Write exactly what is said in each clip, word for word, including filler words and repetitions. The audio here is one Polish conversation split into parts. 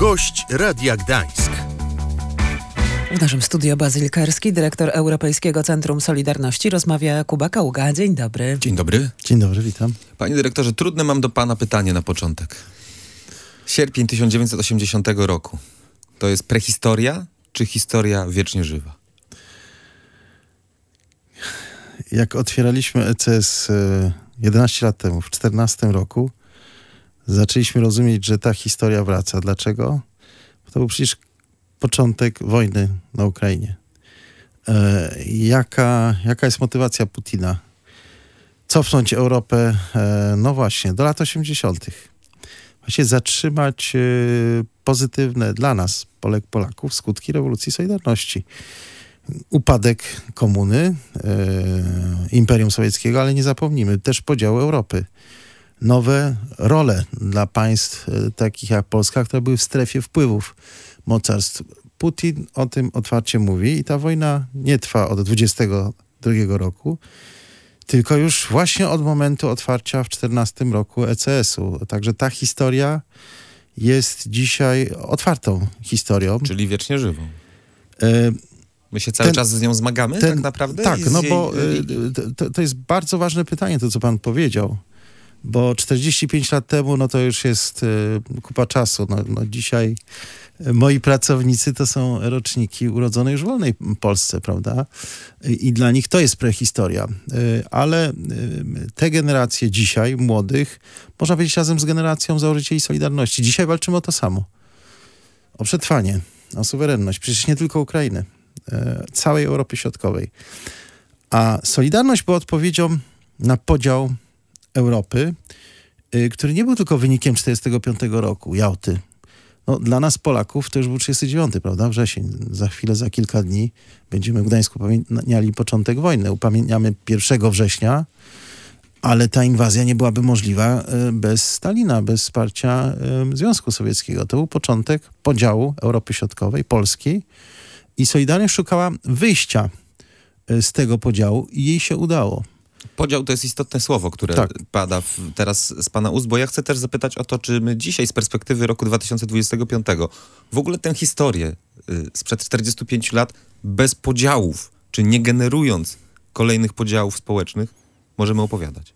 Gość Radia Gdańsk. W naszym studiu Bazyl Karski, dyrektor Europejskiego Centrum Solidarności, rozmawia Kuba Kaługa. Dzień dobry. Dzień dobry. Dzień dobry, witam. Panie dyrektorze, trudne mam do pana pytanie na początek. Sierpień tysiąc dziewięćset osiemdziesiątego roku. To jest prehistoria czy historia wiecznie żywa? Jak otwieraliśmy E C S jedenaście lat temu, w czternastym roku, zaczęliśmy rozumieć, że ta historia wraca. Dlaczego? Bo to był przecież początek wojny na Ukrainie. E, jaka, jaka jest motywacja Putina? Cofnąć Europę, e, no właśnie, do lat osiemdziesiątych. Właśnie zatrzymać e, pozytywne dla nas, Polek, Polaków, skutki rewolucji Solidarności. Upadek komuny, e, Imperium Sowieckiego, ale nie zapomnijmy, też podział Europy. Nowe role dla państw e, takich jak Polska, które były w strefie wpływów mocarstw. Putin o tym otwarcie mówi i ta wojna nie trwa od dwudziestego drugiego roku, tylko już właśnie od momentu otwarcia w czternastym roku E C S u. Także ta historia jest dzisiaj otwartą historią. Czyli wiecznie żywą. E, My się cały ten, czas z nią zmagamy ten, tak naprawdę? Tak, no jej, bo jej... to, to jest bardzo ważne pytanie, to co pan powiedział. Bo czterdzieści pięć lat temu, no to już jest y, kupa czasu. No, no dzisiaj moi pracownicy to są roczniki urodzone już w wolnej Polsce, prawda? I, i dla nich to jest prehistoria. Y, ale y, te generacje dzisiaj, młodych, można powiedzieć razem z generacją założycieli Solidarności. Dzisiaj walczymy o to samo. O przetrwanie, o suwerenność. Przecież nie tylko Ukrainy. Y, całej Europy Środkowej. A Solidarność była odpowiedzią na podział Europy, y, który nie był tylko wynikiem czterdziestego piątego roku, Jałty. No, dla nas Polaków to już był trzydziesty dziewiąty, prawda? Wrzesień. Za chwilę, za kilka dni będziemy w Gdańsku upamiętniali początek wojny. Upamiętniamy pierwszego września, ale ta inwazja nie byłaby możliwa y, bez Stalina, bez wsparcia y, Związku Sowieckiego. To był początek podziału Europy Środkowej, Polski i Solidarność szukała wyjścia y, z tego podziału i jej się udało. Podział to jest istotne słowo, które tak. pada w, teraz z pana ust, bo ja chcę też zapytać o to, czy my dzisiaj z perspektywy roku dwa tysiące dwudziestego piątego w ogóle tę historię y, sprzed czterdziestu pięciu lat bez podziałów, czy nie generując kolejnych podziałów społecznych, możemy opowiadać.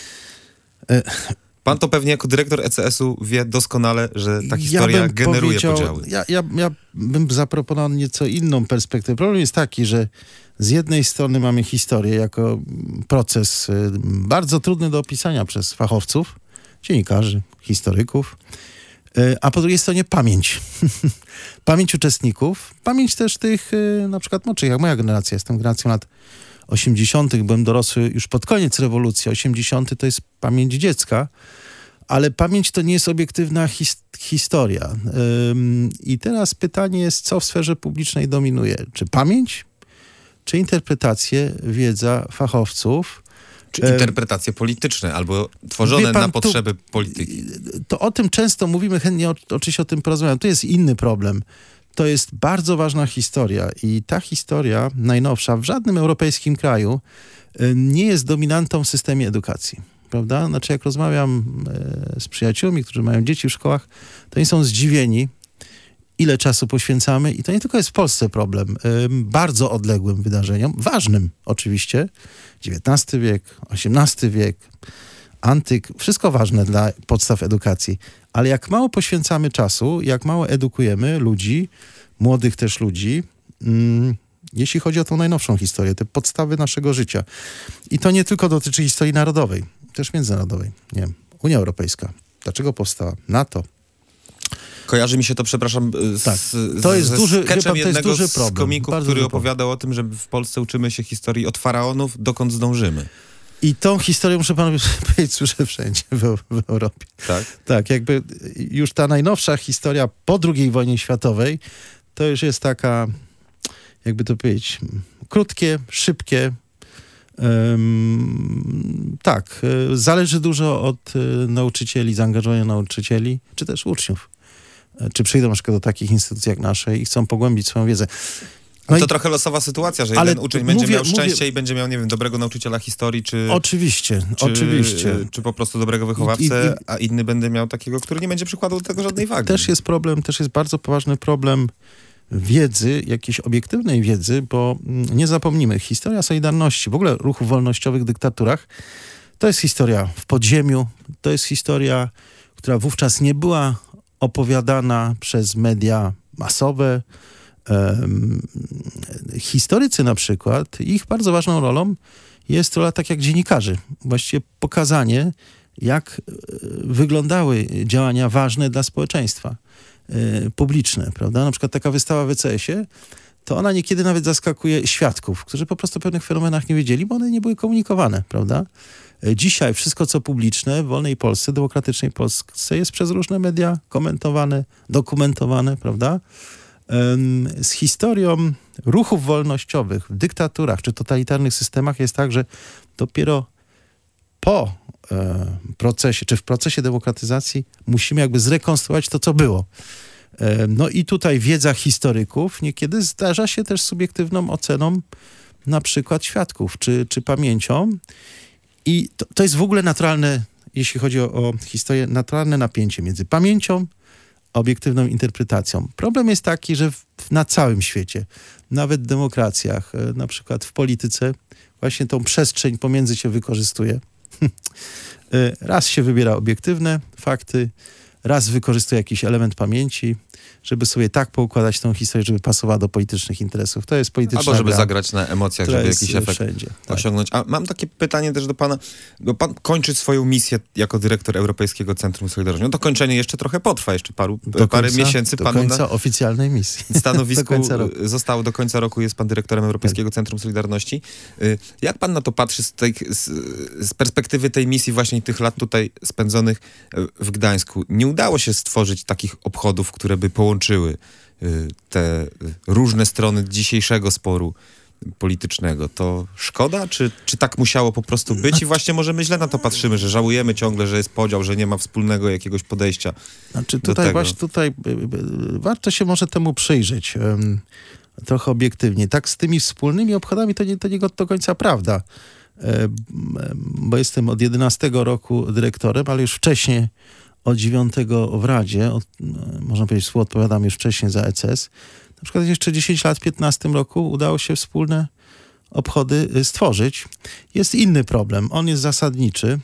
E... Pan to pewnie jako dyrektor E C S u wie doskonale, że ta historia ja generuje podziały. Ja, ja, ja bym zaproponował nieco inną perspektywę. Problem jest taki, że z jednej strony mamy historię jako proces y, bardzo trudny do opisania przez fachowców, dziennikarzy, historyków, y, a po drugiej stronie pamięć. Pamięć uczestników, pamięć też tych y, na przykład młodszych, jak moja generacja. Jestem generacją lat osiemdziesiątych, byłem dorosły już pod koniec rewolucji. osiemdziesiąty to jest pamięć dziecka, ale pamięć to nie jest obiektywna his- historia. Ym, I teraz pytanie jest, co w sferze publicznej dominuje? Czy pamięć, czy interpretacje, wiedza fachowców? Czy interpretacje polityczne, albo tworzone pan, na potrzeby tu, polityki? To o tym często mówimy, chętnie o, oczywiście o tym porozmawiam. To jest inny problem. To jest bardzo ważna historia i ta historia najnowsza w żadnym europejskim kraju nie jest dominantą w systemie edukacji, prawda? Znaczy jak rozmawiam e, z przyjaciółmi, którzy mają dzieci w szkołach, to oni są zdziwieni, ile czasu poświęcamy i to nie tylko jest w Polsce problem, e, bardzo odległym wydarzeniom, ważnym oczywiście, dziewiętnasty wiek, osiemnasty wiek, antyk, wszystko ważne dla podstaw edukacji. Ale jak mało poświęcamy czasu, jak mało edukujemy ludzi, młodych też ludzi, mm, jeśli chodzi o tą najnowszą historię, te podstawy naszego życia. I to nie tylko dotyczy historii narodowej, też międzynarodowej. Nie wiem, Unia Europejska. Dlaczego powstała? NATO. Kojarzy mi się to, przepraszam, z, tak. z, to jest ze duży, sketchem pan, to jednego jest duży z problem. komików, Bardzo który duży opowiadał o tym, że w Polsce uczymy się historii od faraonów, dokąd zdążymy. I tą historię, muszę panu powiedzieć, słyszę wszędzie w, w Europie. Tak? Tak, jakby już ta najnowsza historia po drugiej wojnie światowej, to już jest taka, jakby to powiedzieć, krótkie, szybkie. Um, tak, zależy dużo od y, nauczycieli, zaangażowania nauczycieli, czy też uczniów. Czy przyjdą na przykład do takich instytucji jak nasze i chcą pogłębić swoją wiedzę. No to i, trochę losowa sytuacja, że ale jeden uczeń będzie mówię- miał szczęście mówię- i będzie miał, nie wiem, dobrego nauczyciela historii, czy, oczywiście, czy, oczywiście. czy po prostu dobrego wychowawcę, I- i- a inny będzie miał takiego, który nie będzie przykładał do tego żadnej wagi. Też jest problem, też jest bardzo poważny problem wiedzy, jakiejś obiektywnej wiedzy, bo mm, nie zapomnijmy, historia Solidarności, w ogóle ruchów wolnościowych w dyktaturach, to jest historia w podziemiu, to jest historia, która wówczas nie była opowiadana przez media masowe. Um, historycy na przykład, ich bardzo ważną rolą jest rola tak jak dziennikarzy. Właściwie pokazanie, jak e, wyglądały działania ważne dla społeczeństwa, e, publiczne, prawda? Na przykład taka wystawa w E C S-ie, to ona niekiedy nawet zaskakuje świadków, którzy po prostu o pewnych fenomenach nie wiedzieli, bo one nie były komunikowane, prawda? E, Dzisiaj wszystko, co publiczne w wolnej Polsce, demokratycznej Polsce jest przez różne media komentowane, dokumentowane, prawda? Em, Z historią ruchów wolnościowych w dyktaturach czy totalitarnych systemach jest tak, że dopiero po e, procesie, czy w procesie demokratyzacji musimy jakby zrekonstruować to, co było. E, no i tutaj wiedza historyków niekiedy zdarza się też z subiektywną oceną na przykład świadków, czy, czy pamięcią. I to, to jest w ogóle naturalne, jeśli chodzi o, o historię, naturalne napięcie między pamięcią a obiektywną interpretacją. Problem jest taki, że w, na całym świecie, nawet w demokracjach, e, na przykład w polityce, właśnie tą przestrzeń pomiędzy się wykorzystuje. E, Raz się wybiera obiektywne fakty, raz wykorzystuje jakiś element pamięci, żeby sobie tak poukładać tą historię, żeby pasowała do politycznych interesów. To jest polityczna Albo żeby gra, zagrać na emocjach, która żeby jest jakiś efekt wszędzie. Tak. osiągnąć. A mam takie pytanie też do pana, bo pan kończy swoją misję jako dyrektor Europejskiego Centrum Solidarności. No to kończenie jeszcze trochę potrwa, jeszcze paru, Do parę końca- miesięcy do panu końca na oficjalnej misji. stanowisku do końca roku. zostało do końca roku, jest pan dyrektorem Europejskiego Centrum Solidarności. Y, Jak pan na to patrzy z, tej, z, z perspektywy tej misji właśnie tych lat tutaj spędzonych w Gdańsku? Nie udało się stworzyć takich obchodów, które by połączyły y, te różne strony dzisiejszego sporu politycznego. To szkoda? Czy, czy tak musiało po prostu być? I właśnie może my źle na to patrzymy, że żałujemy ciągle, że jest podział, że nie ma wspólnego jakiegoś podejścia. Znaczy do tutaj tego. właśnie tutaj y, y, warto się może temu przyjrzeć um, trochę obiektywnie. Tak z tymi wspólnymi obchodami to nie, to nie do końca prawda. E, bo jestem od jedenastego roku dyrektorem, ale już wcześniej od dziewiątego w Radzie, od, można powiedzieć, współodpowiadam już wcześniej za E C S. Na przykład jeszcze dziesięć lat w piętnastym roku udało się wspólne obchody y, stworzyć. Jest inny problem. On jest zasadniczy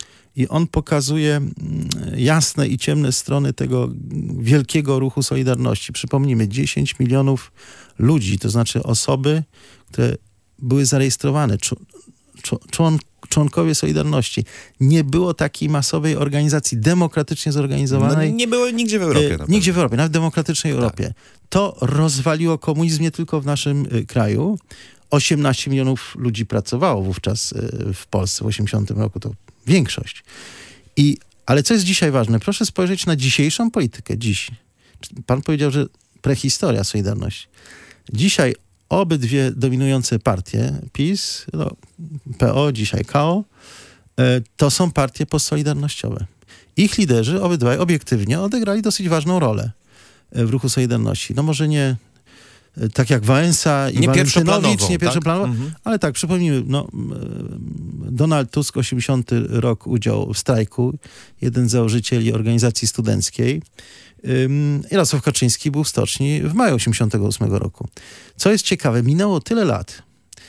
i on pokazuje mm, jasne i ciemne strony tego wielkiego ruchu Solidarności. Przypomnijmy, dziesięć milionów ludzi, to znaczy osoby, które były zarejestrowane, czu- czu- człon- członkowie Solidarności. Nie było takiej masowej organizacji demokratycznie No, zorganizowanej. nie było nigdzie w Europie. E, na pewno. Nigdzie w Europie, nawet w demokratycznej Europie. To rozwaliło komunizm nie tylko w naszym y, kraju. osiemnaście milionów ludzi pracowało wówczas y, w Polsce w osiemdziesiątym roku. To większość. I, ale co jest dzisiaj ważne? Proszę spojrzeć na dzisiejszą politykę. Dziś. Pan powiedział, że prehistoria Solidarności. Dzisiaj obydwie dominujące partie, PiS, no, P O, dzisiaj K O, e, to są partie postsolidarnościowe. Ich liderzy, obydwaj obiektywnie, odegrali dosyć ważną rolę w ruchu Solidarności. No może nie e, tak jak Wałęsa i Nie Walentynowicz, pierwszoplanową, nie pierwszoplanowo, tak? Mhm. ale tak, przypomnijmy, no, m, Donald Tusk, osiemdziesiąty rok, udział w strajku, jeden z założycieli organizacji studenckiej. Ym, Jarosław Kaczyński był w stoczni w maju osiemdziesiątego ósmego roku. Co jest ciekawe, minęło tyle lat,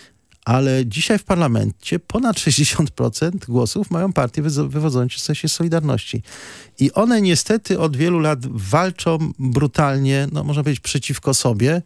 ale dzisiaj w parlamencie ponad sześćdziesiąt procent głosów mają partie wyzo- wywodzące się z Solidarności. I one niestety od wielu lat walczą brutalnie, no można powiedzieć, przeciwko sobie,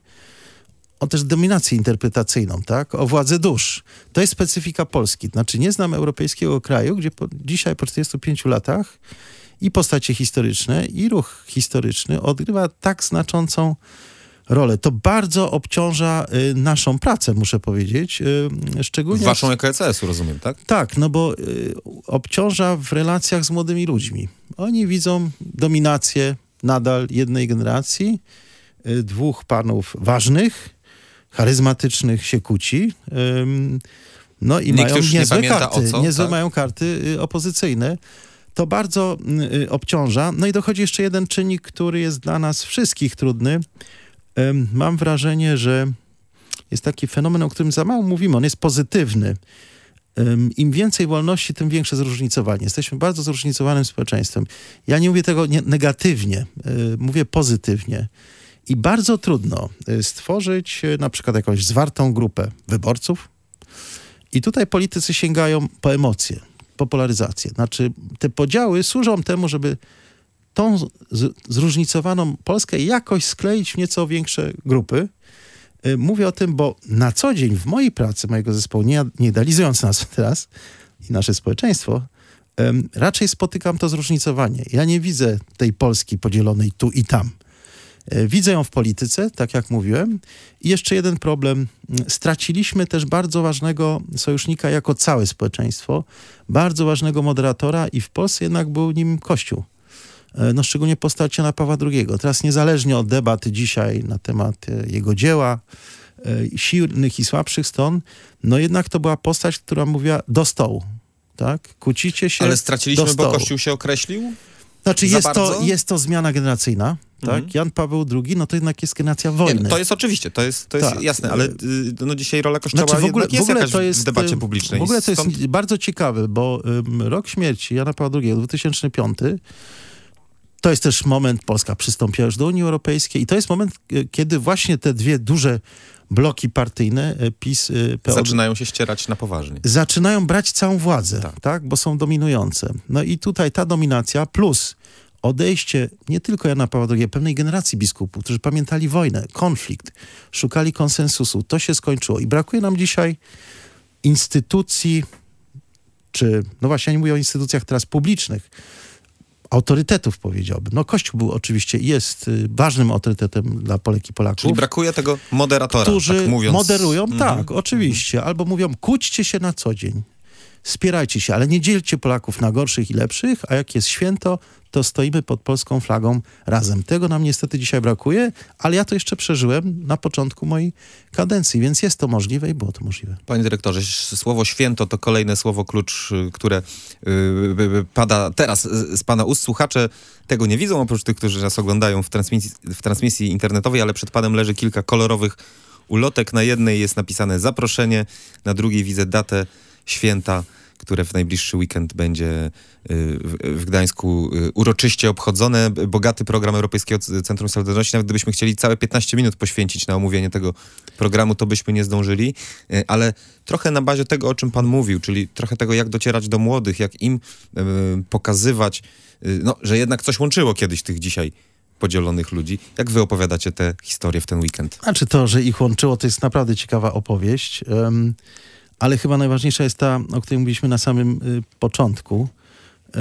o też dominację interpretacyjną, tak? O władzę dusz. To jest specyfika Polski. Znaczy nie znam europejskiego kraju, gdzie po, dzisiaj po czterdziestu pięciu latach i postacie historyczne, i ruch historyczny odgrywa tak znaczącą rolę. To bardzo obciąża y, naszą pracę, muszę powiedzieć. Y, szczególnie Waszą jako E C S-u, rozumiem, tak? tak, no bo y, obciąża w relacjach z młodymi ludźmi. Oni widzą dominację nadal jednej generacji, y, dwóch panów ważnych, charyzmatycznych się kłóci. Ym, no i Nikt mają już nie niezłe pamięta, karty, o co, niezłe tak? mają karty y, opozycyjne. To bardzo y, obciąża. No i dochodzi jeszcze jeden czynnik, który jest dla nas wszystkich trudny. Ym, mam wrażenie, że jest taki fenomen, o którym za mało mówimy. On jest pozytywny. Im więcej wolności, tym większe zróżnicowanie. Jesteśmy bardzo zróżnicowanym społeczeństwem. Ja nie mówię tego nie, negatywnie, mówię pozytywnie. I bardzo trudno stworzyć na przykład jakąś zwartą grupę wyborców. I tutaj politycy sięgają po emocje, po polaryzację. Znaczy te podziały służą temu, żeby tą z, zróżnicowaną Polskę jakoś skleić w nieco większe grupy. Mówię o tym, bo na co dzień w mojej pracy, mojego zespołu, nie, nie idealizując nas teraz i nasze społeczeństwo, um, raczej spotykam to zróżnicowanie. Ja nie widzę tej Polski podzielonej tu i tam. E, widzę ją w polityce, tak jak mówiłem. I jeszcze jeden problem. Straciliśmy też bardzo ważnego sojusznika jako całe społeczeństwo, bardzo ważnego moderatora i w Polsce jednak był nim Kościół. No szczególnie postać Jana Pawła drugiego. Teraz niezależnie od debaty dzisiaj na temat jego dzieła, silnych i słabszych stron, no jednak to była postać, która mówiła do stołu, tak? Kłócicie się. Ale straciliśmy, do stołu. bo Kościół się określił? Znaczy Za jest bardzo? to, jest to zmiana generacyjna, tak? Mhm. Jan Paweł drugi, no to jednak jest generacja wojny. Nie, no to jest oczywiście, to jest, to jest Tak. jasne, ale y, no dzisiaj rola Kościoła Znaczy w ogóle, jednak jest w ogóle jakaś to jest w debacie publicznej. W ogóle to jest Stąd... bardzo ciekawe, bo um, rok śmierci Jana Pawła drugiego, dwa tysiące piąty, to jest też moment, Polska przystąpiła już do Unii Europejskiej i to jest moment, kiedy właśnie te dwie duże bloki partyjne, PiS, P O D, zaczynają się ścierać na poważnie. zaczynają brać całą władzę, Tak. tak, bo są dominujące. No i tutaj ta dominacja plus odejście nie tylko Jana Pawła drugiego, pewnej generacji biskupów, którzy pamiętali wojnę, konflikt, szukali konsensusu, to się skończyło i brakuje nam dzisiaj instytucji, czy, no właśnie, ja nie mówię o instytucjach teraz publicznych, autorytetów, powiedziałbym. No Kościół był oczywiście, jest y, ważnym autorytetem dla Polek i Polaków. Czyli brakuje tego moderatora, którzy tak mówiąc. moderują, Mhm. tak, oczywiście. Albo mówią, kłóćcie się na co dzień. Spierajcie się, ale nie dzielcie Polaków na gorszych i lepszych, a jak jest święto, to stoimy pod polską flagą razem. Tego nam niestety dzisiaj brakuje, ale ja to jeszcze przeżyłem na początku mojej kadencji, więc jest to możliwe i było to możliwe. Panie dyrektorze, słowo święto to kolejne słowo klucz, które yy, pada teraz z pana ust. Słuchacze tego nie widzą, oprócz tych, którzy nas oglądają w transmisji, w transmisji internetowej, ale przed panem leży kilka kolorowych ulotek. Na jednej jest napisane zaproszenie, na drugiej widzę datę święta, które w najbliższy weekend będzie w Gdańsku uroczyście obchodzone. Bogaty program Europejskiego Centrum Solidarności. Nawet gdybyśmy chcieli całe piętnaście minut poświęcić na omówienie tego programu, to byśmy nie zdążyli. Ale trochę na bazie tego, o czym pan mówił, czyli trochę tego, jak docierać do młodych, jak im pokazywać, no, że jednak coś łączyło kiedyś tych dzisiaj podzielonych ludzi. Jak wy opowiadacie tę historię w ten weekend? Znaczy to, że ich łączyło, to jest naprawdę ciekawa opowieść. Um, Ale chyba najważniejsza jest ta, o której mówiliśmy na samym y, początku. Y,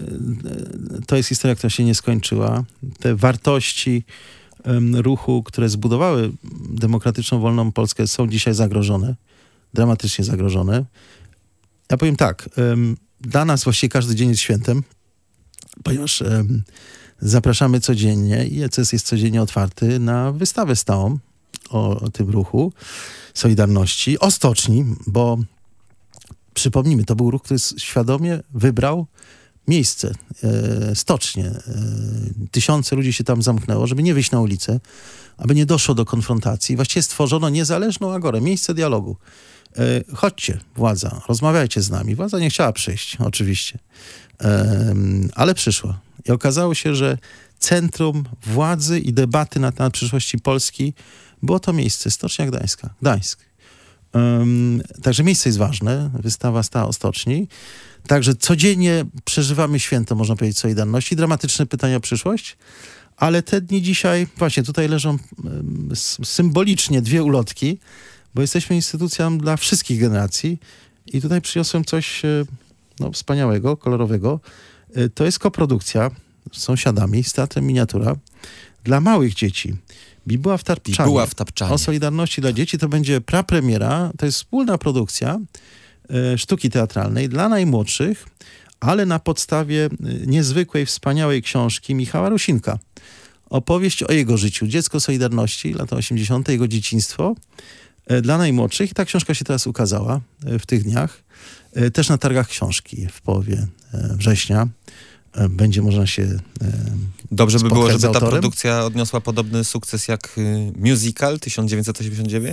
y, to jest historia, która się nie skończyła. Te wartości y, ruchu, które zbudowały demokratyczną, wolną Polskę, są dzisiaj zagrożone. Dramatycznie zagrożone. Ja powiem tak. Y, dla nas właściwie każdy dzień jest świętem, ponieważ y, zapraszamy codziennie i E C S jest codziennie otwarty na wystawę stałą o, o tym ruchu Solidarności, o stoczni, bo przypomnijmy, to był ruch, który świadomie wybrał miejsce, e, stocznie. E, tysiące ludzi się tam zamknęło, żeby nie wyjść na ulicę, aby nie doszło do konfrontacji. Właściwie stworzono niezależną agorę, miejsce dialogu. E, chodźcie, władza, rozmawiajcie z nami. Władza nie chciała przyjść, oczywiście, e, ale przyszła. I okazało się, że centrum władzy i debaty na temat przyszłości Polski było to miejsce, Stocznia Gdańska, Gdańsk. Um, także miejsce jest ważne, wystawa stała o stoczni. Także codziennie przeżywamy święto, można powiedzieć, Solidarności. Dramatyczne pytania o przyszłość, ale te dni dzisiaj, właśnie tutaj leżą um, symbolicznie dwie ulotki, bo jesteśmy instytucją dla wszystkich generacji i tutaj przyniosłem coś no, wspaniałego, kolorowego. To jest koprodukcja z sąsiadami z Teatrem Miniatura dla małych dzieci. Bibuła w Tapczanie. Bibuła w Tapczanie. O Solidarności dla dzieci. To będzie prapremiera. To jest wspólna produkcja e, sztuki teatralnej dla najmłodszych, ale na podstawie e, niezwykłej, wspaniałej książki Michała Rusinka. Opowieść o jego życiu. Dziecko Solidarności, lata osiemdziesiąte, jego dzieciństwo e, dla najmłodszych. I ta książka się teraz ukazała e, w tych dniach. E, też na targach książki w połowie e, września. Będzie można się e, Dobrze by było, żeby ta autorem. produkcja odniosła podobny sukces jak y, musical tysiąc dziewięćset osiemdziesiąt dziewięć?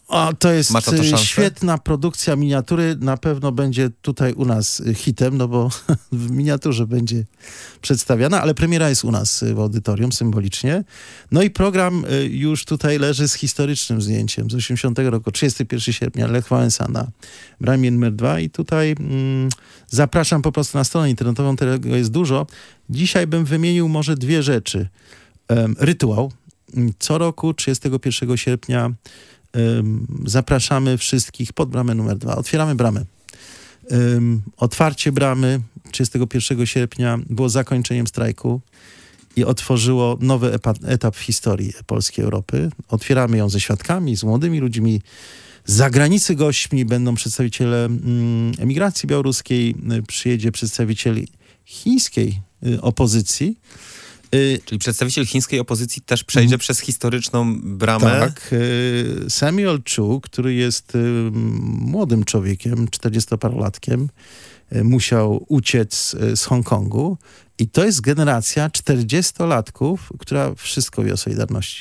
O, to jest Masz na to szansę? świetna produkcja miniatury. Na pewno będzie tutaj u nas hitem, no bo w miniaturze będzie przedstawiana, ale premiera jest u nas w audytorium symbolicznie. No i program już tutaj leży z historycznym zdjęciem z osiemdziesiątego roku, trzydziestego pierwszego sierpnia, Lech Wałęsa na bramie numer dwa i tutaj mm, zapraszam po prostu na stronę internetową, tego jest dużo. Dzisiaj bym wymienił może dwie rzeczy. Um, rytuał. Co roku trzydziestego pierwszego sierpnia um, zapraszamy wszystkich pod bramę numer dwa. Otwieramy bramę. Um, otwarcie bramy trzydziestego pierwszego sierpnia było zakończeniem strajku i otworzyło nowy etap, etap w historii polskiej Europy. Otwieramy ją ze świadkami, z młodymi ludźmi, z zagranicy gośćmi. Będą przedstawiciele mm, emigracji białoruskiej, przyjedzie przedstawiciel chińskiej y, opozycji. Czyli przedstawiciel chińskiej opozycji też przejdzie mm. przez historyczną bramę? Tak. Samuel Chu, który jest młodym człowiekiem, czterdziestoparolatkiem, musiał uciec z Hongkongu i to jest generacja czterdziestolatków, która wszystko wie o Solidarności.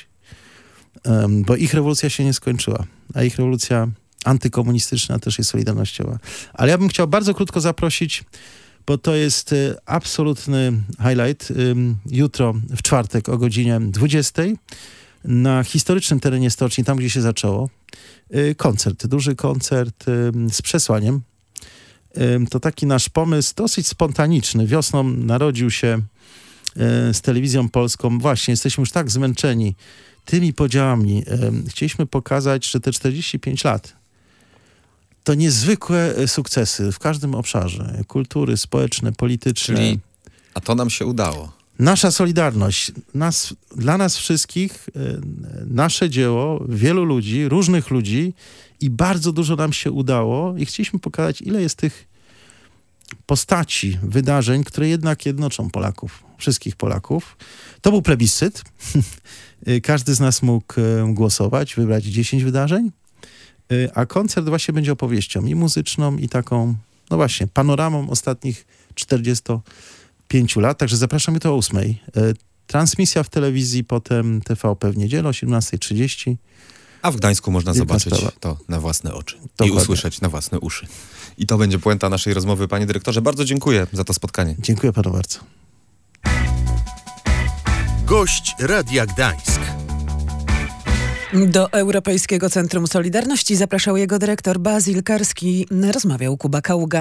Bo ich rewolucja się nie skończyła, a ich rewolucja antykomunistyczna też jest solidarnościowa. Ale ja bym chciał bardzo krótko zaprosić, bo to jest y, absolutny highlight. Y, jutro, w czwartek o godzinie dwudziestej na historycznym terenie stoczni, tam gdzie się zaczęło, y, koncert, duży koncert y, z przesłaniem. Y, to taki nasz pomysł, dosyć spontaniczny. Wiosną narodził się y, z telewizją polską. Właśnie, jesteśmy już tak zmęczeni tymi podziałami. Y, chcieliśmy pokazać, że te czterdzieści pięć lat to niezwykłe sukcesy w każdym obszarze. Kultury, społeczne, polityczne. Czyli, a to nam się udało. Nasza Solidarność, nas, dla nas wszystkich, y, nasze dzieło, wielu ludzi, różnych ludzi i bardzo dużo nam się udało i chcieliśmy pokazać, ile jest tych postaci, wydarzeń, które jednak jednoczą Polaków, wszystkich Polaków. To był plebiscyt. Każdy z nas mógł głosować, wybrać dziesięć wydarzeń. A koncert właśnie będzie opowieścią i muzyczną, i taką, no właśnie, panoramą ostatnich czterdziestu pięciu lat. Także zapraszam jutro o ósmej. Transmisja w telewizji, potem T V P w niedzielę o siedemnasta trzydzieści. A w Gdańsku można Wielka zobaczyć sprawa. to na własne oczy. Dokładnie. I usłyszeć na własne uszy. I to będzie puenta naszej rozmowy, panie dyrektorze. Bardzo dziękuję za to spotkanie. Dziękuję panu bardzo. Gość Radia Gdańsk. Do Europejskiego Centrum Solidarności zapraszał jego dyrektor Basil Karski. Rozmawiał Kuba Kaługa.